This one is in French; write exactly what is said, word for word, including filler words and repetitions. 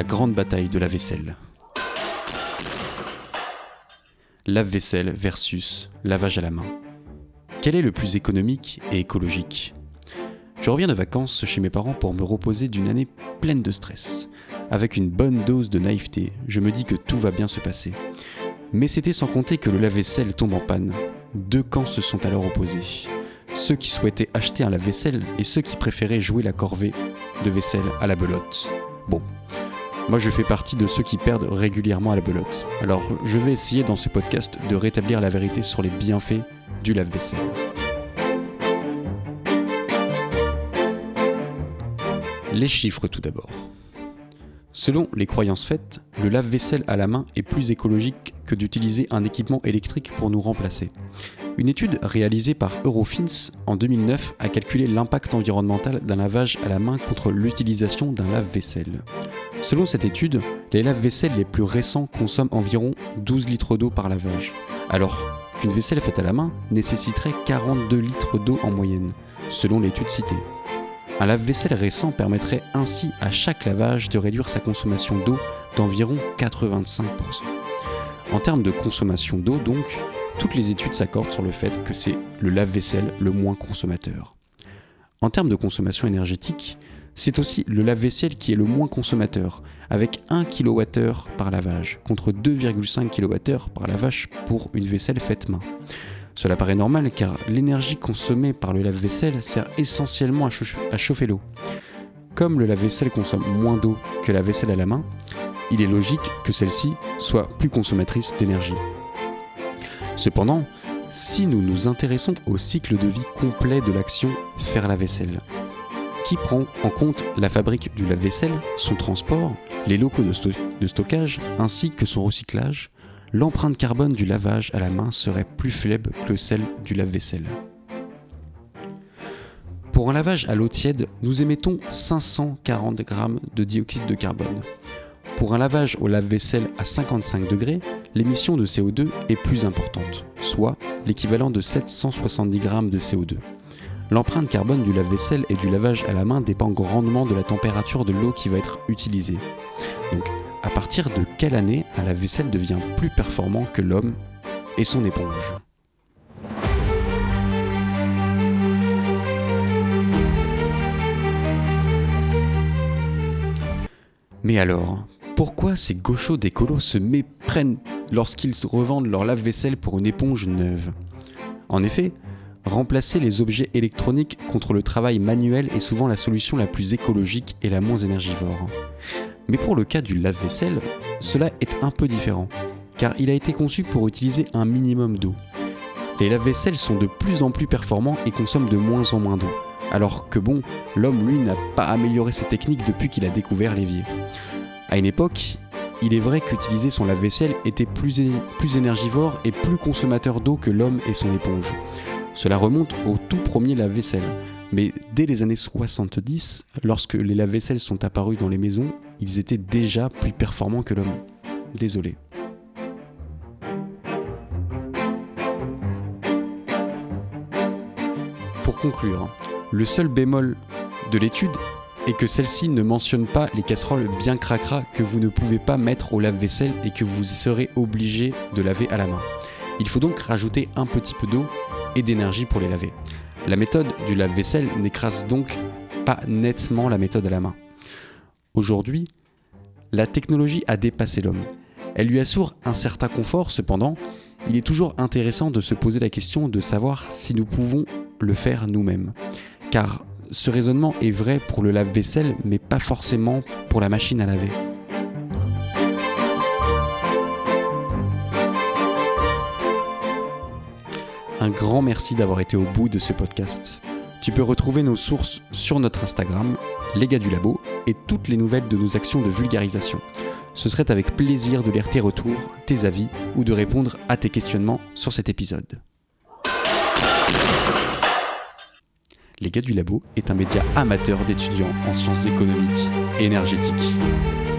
La grande bataille de la vaisselle. Lave-vaisselle versus lavage à la main. Quel est le plus économique et écologique ? Je reviens de vacances chez mes parents pour me reposer d'une année pleine de stress. Avec une bonne dose de naïveté, je me dis que tout va bien se passer. Mais c'était sans compter que le lave-vaisselle tombe en panne. Deux camps se sont alors opposés. Ceux qui souhaitaient acheter un lave-vaisselle et ceux qui préféraient jouer la corvée de vaisselle à la belote. Bon, moi je fais partie de ceux qui perdent régulièrement à la belote. Alors je vais essayer dans ce podcast de rétablir la vérité sur les bienfaits du lave-vaisselle. Les chiffres tout d'abord. Selon les croyances faites, le lave-vaisselle à la main est plus écologique que d'utiliser un équipement électrique pour nous remplacer. Une étude réalisée par Eurofins en deux mille neuf a calculé l'impact environnemental d'un lavage à la main contre l'utilisation d'un lave-vaisselle. Selon cette étude, les lave-vaisselles les plus récents consomment environ douze litres d'eau par lavage, alors qu'une vaisselle faite à la main nécessiterait quarante-deux litres d'eau en moyenne, selon l'étude citée. Un lave-vaisselle récent permettrait ainsi à chaque lavage de réduire sa consommation d'eau d'environ quatre-vingt-cinq pour cent. En termes de consommation d'eau donc, toutes les études s'accordent sur le fait que c'est le lave-vaisselle le moins consommateur. En termes de consommation énergétique, c'est aussi le lave-vaisselle qui est le moins consommateur, avec un kilowattheure par lavage, contre deux virgule cinq kilowattheures par lavage pour une vaisselle faite main. Cela paraît normal car l'énergie consommée par le lave-vaisselle sert essentiellement à, chauffe- à chauffer l'eau. Comme le lave-vaisselle consomme moins d'eau que la vaisselle à la main, il est logique que celle-ci soit plus consommatrice d'énergie. Cependant, si nous nous intéressons au cycle de vie complet de l'action faire la vaisselle, qui prend en compte la fabrique du lave-vaisselle, son transport, les locaux de, sto- de stockage ainsi que son recyclage, l'empreinte carbone du lavage à la main serait plus faible que celle du lave-vaisselle. Pour un lavage à l'eau tiède, nous émettons cinq cent quarante grammes de dioxyde de carbone. Pour un lavage au lave-vaisselle à cinquante-cinq degrés, l'émission de C O deux est plus importante, soit l'équivalent de sept cent soixante-dix grammes de C O deux. L'empreinte carbone du lave-vaisselle et du lavage à la main dépend grandement de la température de l'eau qui va être utilisée. Donc, à partir de quelle année un lave-vaisselle devient plus performant que l'homme et son éponge ? Mais alors, pourquoi ces gauchos d'écolos se méprennent lorsqu'ils revendent leur lave-vaisselle pour une éponge neuve ? En effet, remplacer les objets électroniques contre le travail manuel est souvent la solution la plus écologique et la moins énergivore. Mais pour le cas du lave-vaisselle, cela est un peu différent, car il a été conçu pour utiliser un minimum d'eau. Les lave-vaisselles sont de plus en plus performants et consomment de moins en moins d'eau, alors que bon, l'homme lui n'a pas amélioré ses techniques depuis qu'il a découvert l'évier. À une époque, il est vrai qu'utiliser son lave-vaisselle était plus, é- plus énergivore et plus consommateur d'eau que l'homme et son éponge. Cela remonte au tout premier lave-vaisselle, mais dès les années soixante-dix, lorsque les lave-vaisselles sont apparus dans les maisons, ils étaient déjà plus performants que l'homme. Désolé. Pour conclure, le seul bémol de l'étude est que celle-ci ne mentionne pas les casseroles bien cracra que vous ne pouvez pas mettre au lave-vaisselle et que vous serez obligé de laver à la main. Il faut donc rajouter un petit peu d'eau et d'énergie pour les laver. La méthode du lave-vaisselle n'écrase donc pas nettement la méthode à la main. Aujourd'hui, la technologie a dépassé l'homme. Elle lui assure un certain confort, cependant, il est toujours intéressant de se poser la question de savoir si nous pouvons le faire nous-mêmes. Car ce raisonnement est vrai pour le lave-vaisselle, mais pas forcément pour la machine à laver. Un grand merci d'avoir été au bout de ce podcast. Tu peux retrouver nos sources sur notre Instagram, les gars du labo, et toutes les nouvelles de nos actions de vulgarisation. Ce serait avec plaisir de lire tes retours, tes avis, ou de répondre à tes questionnements sur cet épisode. Les gars du labo est un média amateur d'étudiants en sciences économiques et énergétiques.